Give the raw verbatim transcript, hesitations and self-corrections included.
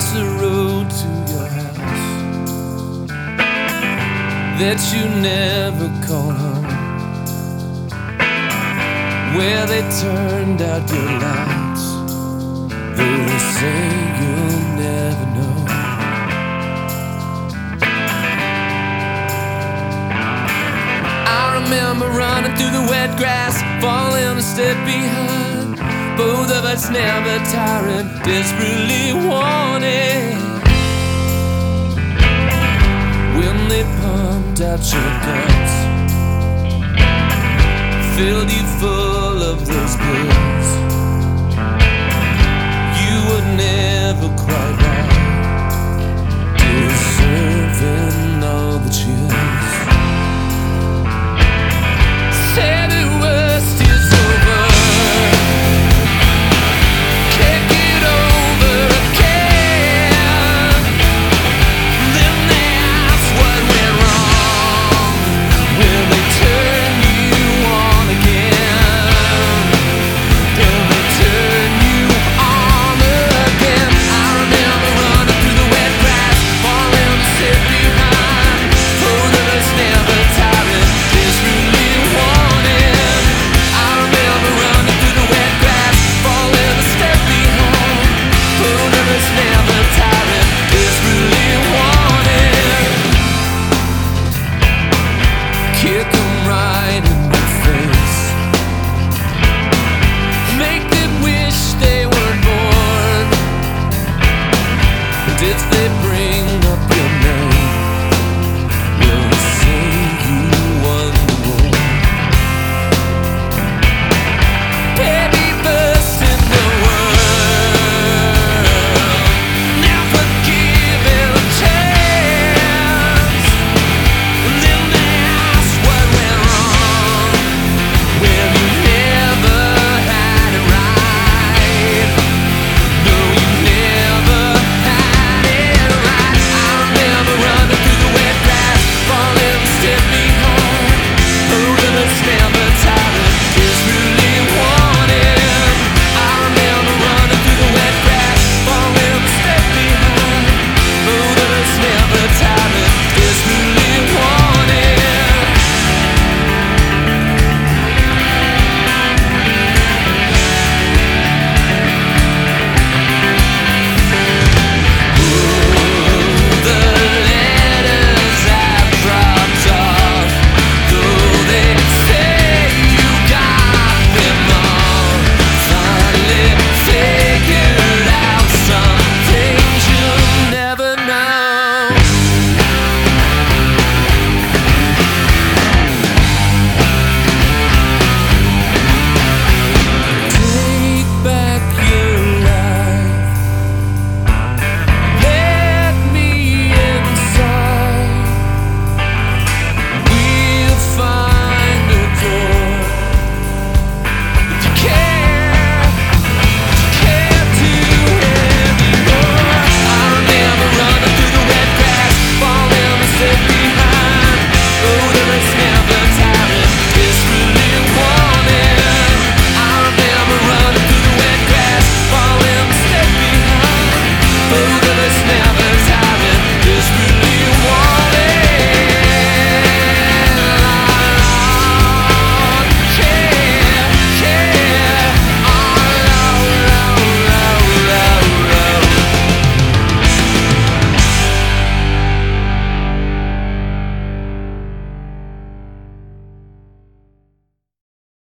Across the road to your house that you never call home, where they turned out your lights, though they say you'll never know. I remember running through the wet grass, falling a step behind, both of us never tiring, desperately wanting. When they pumped out your guts, filled you full of those pills,